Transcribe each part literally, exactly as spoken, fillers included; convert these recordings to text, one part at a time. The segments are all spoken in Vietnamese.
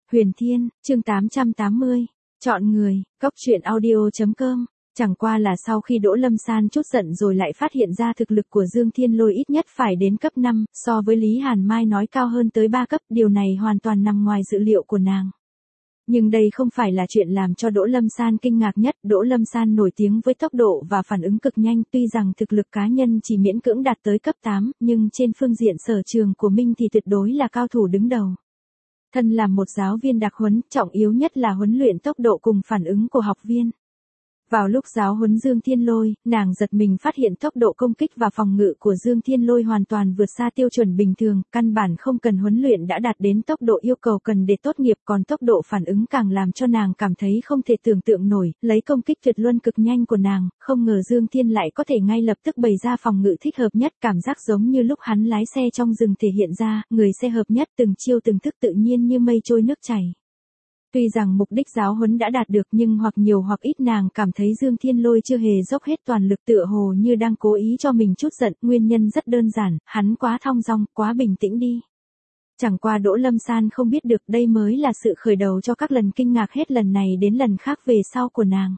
Huyền Thiên, chương tám trăm tám mươi. Chọn người, cốc truyện audio.com. Chẳng qua là sau khi Đỗ Lâm San chút giận rồi lại phát hiện ra thực lực của Dương Thiên Lôi ít nhất phải đến cấp năm, so với Lý Hàn Mai nói cao hơn tới ba cấp, điều này hoàn toàn nằm ngoài dự liệu của nàng. Nhưng đây không phải là chuyện làm cho Đỗ Lâm San kinh ngạc nhất, Đỗ Lâm San nổi tiếng với tốc độ và phản ứng cực nhanh, tuy rằng thực lực cá nhân chỉ miễn cưỡng đạt tới cấp tám, nhưng trên phương diện sở trường của Minh thì tuyệt đối là cao thủ đứng đầu. Thân là một giáo viên đặc huấn, trọng yếu nhất là huấn luyện tốc độ cùng phản ứng của học viên. Vào lúc giáo huấn Dương Thiên Lôi, nàng giật mình phát hiện tốc độ công kích và phòng ngự của Dương Thiên Lôi hoàn toàn vượt xa tiêu chuẩn bình thường, căn bản không cần huấn luyện đã đạt đến tốc độ yêu cầu cần để tốt nghiệp, còn tốc độ phản ứng càng làm cho nàng cảm thấy không thể tưởng tượng nổi, lấy công kích tuyệt luân cực nhanh của nàng, không ngờ Dương Thiên lại có thể ngay lập tức bày ra phòng ngự thích hợp nhất, cảm giác giống như lúc hắn lái xe trong rừng thể hiện ra, người xe hợp nhất từng chiêu từng thức tự nhiên như mây trôi nước chảy. Tuy rằng mục đích giáo huấn đã đạt được nhưng hoặc nhiều hoặc ít nàng cảm thấy Dương Thiên Lôi chưa hề dốc hết toàn lực, tựa hồ như đang cố ý cho mình chút giận, nguyên nhân rất đơn giản, hắn quá thong dong, quá bình tĩnh đi. Chẳng qua Đỗ Lâm San không biết được đây mới là sự khởi đầu cho các lần kinh ngạc hết lần này đến lần khác về sau của nàng.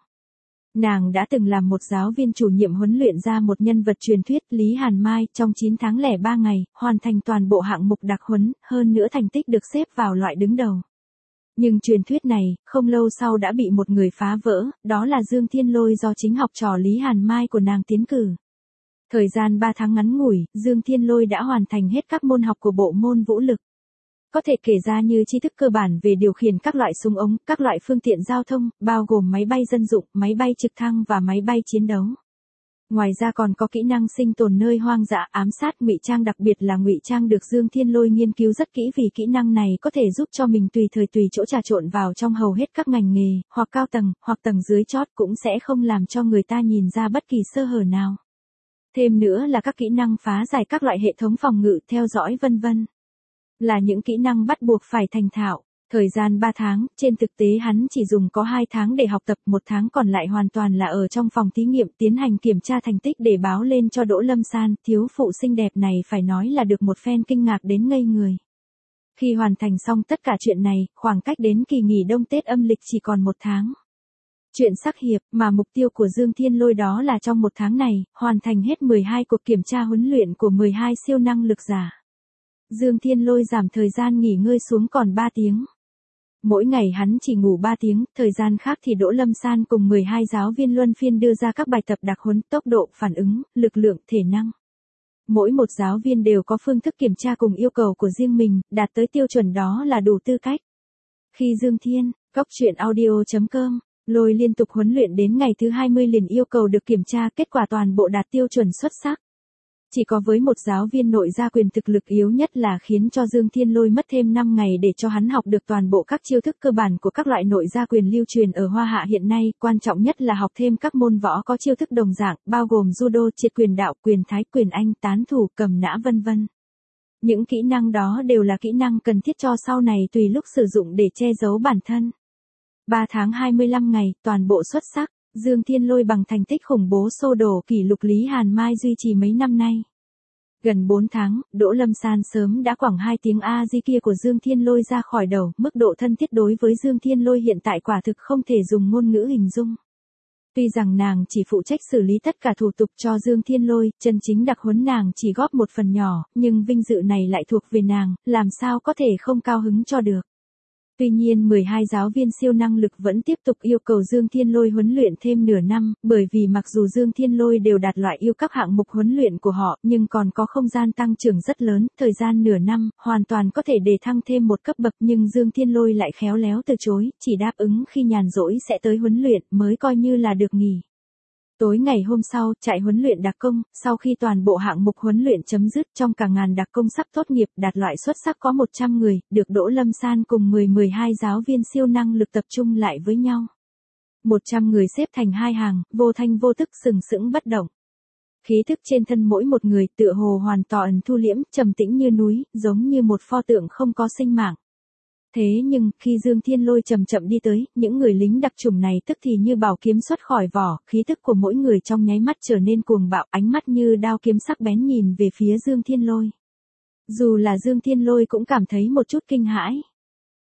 Nàng đã từng làm một giáo viên chủ nhiệm huấn luyện ra một nhân vật truyền thuyết Lý Hàn Mai trong chín tháng lẻ ba ngày, hoàn thành toàn bộ hạng mục đặc huấn, hơn nữa thành tích được xếp vào loại đứng đầu. Nhưng truyền thuyết này, không lâu sau đã bị một người phá vỡ, đó là Dương Thiên Lôi do chính học trò Lý Hàn Mai của nàng tiến cử. Thời gian ba tháng ngắn ngủi, Dương Thiên Lôi đã hoàn thành hết các môn học của bộ môn vũ lực. Có thể kể ra như tri thức cơ bản về điều khiển các loại súng ống, các loại phương tiện giao thông, bao gồm máy bay dân dụng, máy bay trực thăng và máy bay chiến đấu. Ngoài ra còn có kỹ năng sinh tồn nơi hoang dã, ám sát, ngụy trang, đặc biệt là ngụy trang được Dương Thiên Lôi nghiên cứu rất kỹ vì kỹ năng này có thể giúp cho mình tùy thời tùy chỗ trà trộn vào trong hầu hết các ngành nghề, hoặc cao tầng, hoặc tầng dưới chót cũng sẽ không làm cho người ta nhìn ra bất kỳ sơ hở nào. Thêm nữa là các kỹ năng phá giải các loại hệ thống phòng ngự, theo dõi vân vân. Là những kỹ năng bắt buộc phải thành thạo. Thời gian ba tháng, trên thực tế hắn chỉ dùng có hai tháng để học tập, một tháng còn lại hoàn toàn là ở trong phòng thí nghiệm tiến hành kiểm tra thành tích để báo lên cho Đỗ Lâm San, thiếu phụ xinh đẹp này phải nói là được một phen kinh ngạc đến ngây người. Khi hoàn thành xong tất cả chuyện này, khoảng cách đến kỳ nghỉ đông Tết âm lịch chỉ còn một tháng. Chuyện sắc hiệp, mà mục tiêu của Dương Thiên Lôi đó là trong một tháng này, hoàn thành hết mười hai cuộc kiểm tra huấn luyện của mười hai siêu năng lực giả. Dương Thiên Lôi giảm thời gian nghỉ ngơi xuống còn ba tiếng. Mỗi ngày hắn chỉ ngủ ba tiếng, thời gian khác thì Đỗ Lâm San cùng mười hai giáo viên luân phiên đưa ra các bài tập đặc huấn, tốc độ, phản ứng, lực lượng, thể năng. Mỗi một giáo viên đều có phương thức kiểm tra cùng yêu cầu của riêng mình, đạt tới tiêu chuẩn đó là đủ tư cách. Khi Dương Thiên, cốc truyện audio.com, Lôi liên tục huấn luyện đến ngày thứ hai mươi liền yêu cầu được kiểm tra, kết quả toàn bộ đạt tiêu chuẩn xuất sắc. Chỉ có với một giáo viên nội gia quyền thực lực yếu nhất là khiến cho Dương Thiên Lôi mất thêm năm ngày để cho hắn học được toàn bộ các chiêu thức cơ bản của các loại nội gia quyền lưu truyền ở Hoa Hạ hiện nay, quan trọng nhất là học thêm các môn võ có chiêu thức đồng dạng, bao gồm judo, triệt quyền đạo, quyền thái, quyền anh, tán thủ, cầm nã vân vân. Những kỹ năng đó đều là kỹ năng cần thiết cho sau này tùy lúc sử dụng để che giấu bản thân. ba tháng hai mươi lăm ngày, toàn bộ xuất sắc. Dương Thiên Lôi bằng thành tích khủng bố xô đổ kỷ lục Lý Hàn Mai duy trì mấy năm nay. Gần bốn tháng, Đỗ Lâm San sớm đã quẳng hai tiếng A Di kia của Dương Thiên Lôi ra khỏi đầu, mức độ thân thiết đối với Dương Thiên Lôi hiện tại quả thực không thể dùng ngôn ngữ hình dung. Tuy rằng nàng chỉ phụ trách xử lý tất cả thủ tục cho Dương Thiên Lôi, chân chính đặc huấn nàng chỉ góp một phần nhỏ, nhưng vinh dự này lại thuộc về nàng, làm sao có thể không cao hứng cho được. Tuy nhiên mười hai giáo viên siêu năng lực vẫn tiếp tục yêu cầu Dương Thiên Lôi huấn luyện thêm nửa năm, bởi vì mặc dù Dương Thiên Lôi đều đạt loại yêu các hạng mục huấn luyện của họ, nhưng còn có không gian tăng trưởng rất lớn, thời gian nửa năm, hoàn toàn có thể đề thăng thêm một cấp bậc, nhưng Dương Thiên Lôi lại khéo léo từ chối, chỉ đáp ứng khi nhàn rỗi sẽ tới huấn luyện, mới coi như là được nghỉ. Tối ngày hôm sau, trại huấn luyện đặc công, sau khi toàn bộ hạng mục huấn luyện chấm dứt, trong cả ngàn đặc công sắp tốt nghiệp đạt loại xuất sắc có một trăm người, được Đỗ Lâm San cùng mười mười hai giáo viên siêu năng lực tập trung lại với nhau. một trăm người xếp thành hai hàng, vô thanh vô tức sừng sững bất động. Khí thức trên thân mỗi một người tựa hồ hoàn toàn thu liễm, trầm tĩnh như núi, giống như một pho tượng không có sinh mạng. Thế nhưng, khi Dương Thiên Lôi chậm chậm đi tới, những người lính đặc chủng này tức thì như bảo kiếm xuất khỏi vỏ, khí thức của mỗi người trong nháy mắt trở nên cuồng bạo, ánh mắt như đao kiếm sắc bén nhìn về phía Dương Thiên Lôi. Dù là Dương Thiên Lôi cũng cảm thấy một chút kinh hãi.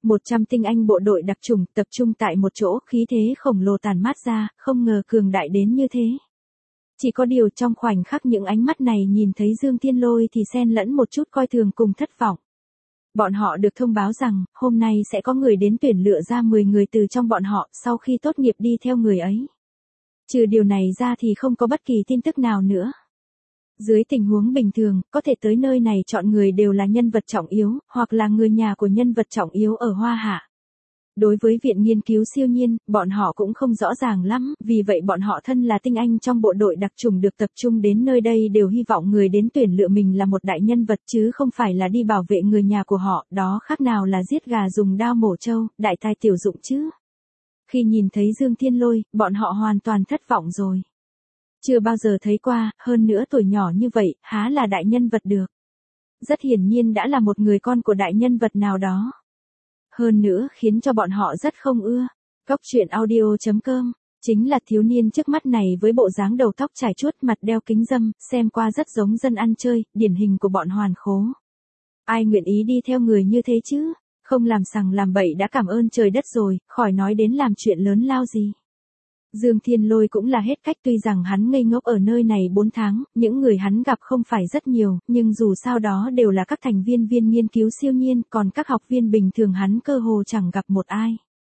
một trăm tinh anh bộ đội đặc chủng tập trung tại một chỗ, khí thế khổng lồ tản mát ra, không ngờ cường đại đến như thế. Chỉ có điều trong khoảnh khắc những ánh mắt này nhìn thấy Dương Thiên Lôi thì xen lẫn một chút coi thường cùng thất vọng. Bọn họ được thông báo rằng, hôm nay sẽ có người đến tuyển lựa ra mười người từ trong bọn họ, sau khi tốt nghiệp đi theo người ấy. Trừ điều này ra thì không có bất kỳ tin tức nào nữa. Dưới tình huống bình thường, có thể tới nơi này chọn người đều là nhân vật trọng yếu, hoặc là người nhà của nhân vật trọng yếu ở Hoa Hạ. Đối với viện nghiên cứu siêu nhiên, bọn họ cũng không rõ ràng lắm, vì vậy bọn họ thân là tinh anh trong bộ đội đặc chủng được tập trung đến nơi đây đều hy vọng người đến tuyển lựa mình là một đại nhân vật chứ không phải là đi bảo vệ người nhà của họ, đó khác nào là giết gà dùng dao mổ trâu, đại tài tiểu dụng chứ. Khi nhìn thấy Dương Thiên Lôi, bọn họ hoàn toàn thất vọng rồi. Chưa bao giờ thấy qua, hơn nữa tuổi nhỏ như vậy, há là đại nhân vật được. Rất hiển nhiên đã là một người con của đại nhân vật nào đó. Hơn nữa khiến cho bọn họ rất không ưa. Cóc truyện audio chấm com, chính là thiếu niên trước mắt này với bộ dáng đầu tóc trải chuốt, mặt đeo kính râm, xem qua rất giống dân ăn chơi, điển hình của bọn hoàn khố. Ai nguyện ý đi theo người như thế chứ? Không làm sằng làm bậy đã cảm ơn trời đất rồi, khỏi nói đến làm chuyện lớn lao gì. Dương Thiên Lôi cũng là hết cách, tuy rằng hắn ngây ngốc ở nơi này bốn tháng, những người hắn gặp không phải rất nhiều, nhưng dù sao đó đều là các thành viên viên nghiên cứu siêu nhiên, còn các học viên bình thường hắn cơ hồ chẳng gặp một ai.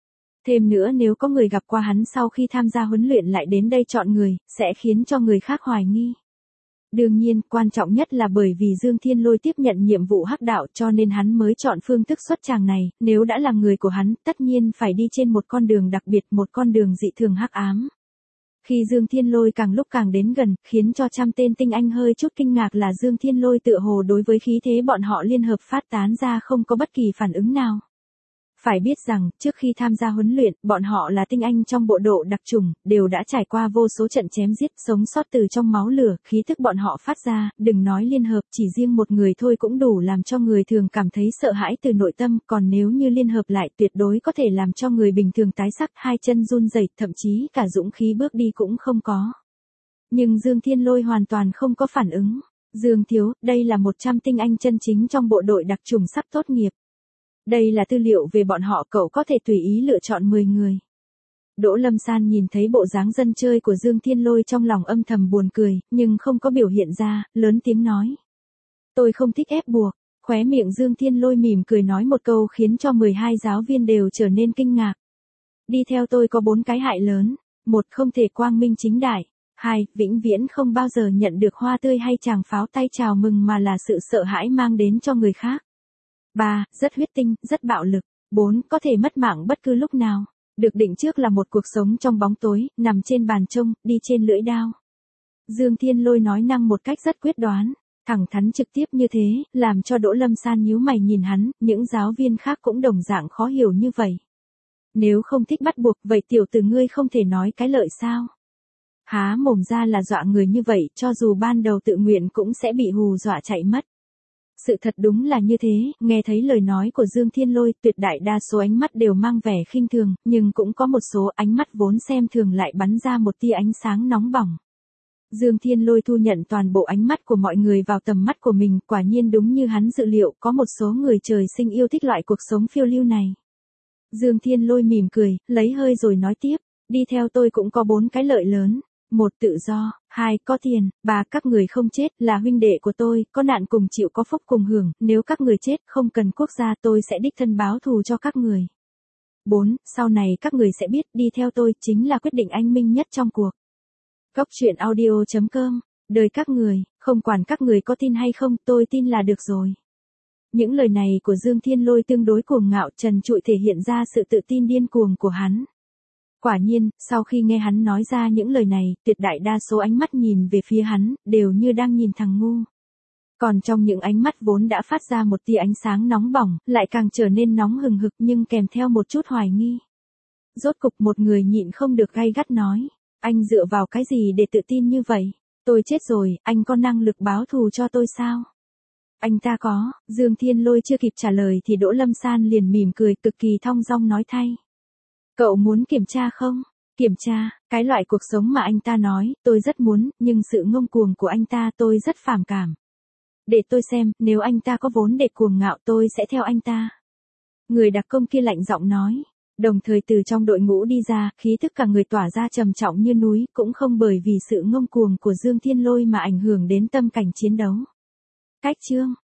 Thêm nữa nếu có người gặp qua hắn sau khi tham gia huấn luyện lại đến đây chọn người, sẽ khiến cho người khác hoài nghi. Đương nhiên, quan trọng nhất là bởi vì Dương Thiên Lôi tiếp nhận nhiệm vụ hắc đạo cho nên hắn mới chọn phương thức xuất tràng này, nếu đã là người của hắn, tất nhiên phải đi trên một con đường đặc biệt, một con đường dị thường hắc ám. Khi Dương Thiên Lôi càng lúc càng đến gần, khiến cho trăm tên tinh anh hơi chút kinh ngạc là Dương Thiên Lôi tựa hồ đối với khí thế bọn họ liên hợp phát tán ra không có bất kỳ phản ứng nào. Phải biết rằng, trước khi tham gia huấn luyện, bọn họ là tinh anh trong bộ độ đặc chủng, đều đã trải qua vô số trận chém giết, sống sót từ trong máu lửa, khí thức bọn họ phát ra, đừng nói liên hợp, chỉ riêng một người thôi cũng đủ làm cho người thường cảm thấy sợ hãi từ nội tâm, còn nếu như liên hợp lại tuyệt đối có thể làm cho người bình thường tái sắc, hai chân run rẩy, thậm chí cả dũng khí bước đi cũng không có. Nhưng Dương Thiên Lôi hoàn toàn không có phản ứng. Dương thiếu, đây là một trăm tinh anh chân chính trong bộ đội đặc chủng sắp tốt nghiệp. Đây là tư liệu về bọn họ, cậu có thể tùy ý lựa chọn mười người. Đỗ Lâm San nhìn thấy bộ dáng dân chơi của Dương Thiên Lôi trong lòng âm thầm buồn cười, nhưng không có biểu hiện ra, lớn tiếng nói. Tôi không thích ép buộc, khóe miệng Dương Thiên Lôi mỉm cười nói một câu khiến cho mười hai giáo viên đều trở nên kinh ngạc. Đi theo tôi có bốn cái hại lớn, một không thể quang minh chính đại, hai vĩnh viễn không bao giờ nhận được hoa tươi hay tràng pháo tay chào mừng mà là sự sợ hãi mang đến cho người khác. ba. Rất huyết tinh, rất bạo lực. bốn. Có thể mất mạng bất cứ lúc nào. Được định trước là một cuộc sống trong bóng tối, nằm trên bàn trông, đi trên lưỡi đao. Dương Thiên Lôi nói năng một cách rất quyết đoán, thẳng thắn trực tiếp như thế, làm cho Đỗ Lâm San nhíu mày nhìn hắn, những giáo viên khác cũng đồng dạng khó hiểu như vậy. Nếu không thích bắt buộc, vậy tiểu tử ngươi không thể nói cái lợi sao? Há mồm ra là dọa người như vậy, cho dù ban đầu tự nguyện cũng sẽ bị hù dọa chạy mất. Sự thật đúng là như thế, nghe thấy lời nói của Dương Thiên Lôi, tuyệt đại đa số ánh mắt đều mang vẻ khinh thường, nhưng cũng có một số ánh mắt vốn xem thường lại bắn ra một tia ánh sáng nóng bỏng. Dương Thiên Lôi thu nhận toàn bộ ánh mắt của mọi người vào tầm mắt của mình, quả nhiên đúng như hắn dự liệu, có một số người trời sinh yêu thích loại cuộc sống phiêu lưu này. Dương Thiên Lôi mỉm cười, lấy hơi rồi nói tiếp, đi theo tôi cũng có bốn cái lợi lớn. Một, tự do, hai, có tiền, ba, các người không chết, là huynh đệ của tôi, có nạn cùng chịu có phúc cùng hưởng, nếu các người chết, không cần quốc gia tôi sẽ đích thân báo thù cho các người. bốn, sau này các người sẽ biết, đi theo tôi, chính là quyết định anh minh nhất trong cuộc. Cóc truyện audio chấm com, đời các người, không quản các người có tin hay không, tôi tin là được rồi. Những lời này của Dương Thiên Lôi tương đối cuồng ngạo, trần trụi thể hiện ra sự tự tin điên cuồng của hắn. Quả nhiên, sau khi nghe hắn nói ra những lời này, tuyệt đại đa số ánh mắt nhìn về phía hắn, đều như đang nhìn thằng ngu. Còn trong những ánh mắt vốn đã phát ra một tia ánh sáng nóng bỏng, lại càng trở nên nóng hừng hực nhưng kèm theo một chút hoài nghi. Rốt cục một người nhịn không được gay gắt nói, anh dựa vào cái gì để tự tin như vậy? Tôi chết rồi, anh có năng lực báo thù cho tôi sao? Anh ta có, Dương Thiên Lôi chưa kịp trả lời thì Đỗ Lâm San liền mỉm cười cực kỳ thong dong nói thay. Cậu muốn kiểm tra không? Kiểm tra, cái loại cuộc sống mà anh ta nói, tôi rất muốn, nhưng sự ngông cuồng của anh ta tôi rất phản cảm. Để tôi xem, nếu anh ta có vốn để cuồng ngạo tôi sẽ theo anh ta. Người đặc công kia lạnh giọng nói. Đồng thời từ trong đội ngũ đi ra, khí tức cả người tỏa ra trầm trọng như núi, cũng không bởi vì sự ngông cuồng của Dương Thiên Lôi mà ảnh hưởng đến tâm cảnh chiến đấu. Cách chương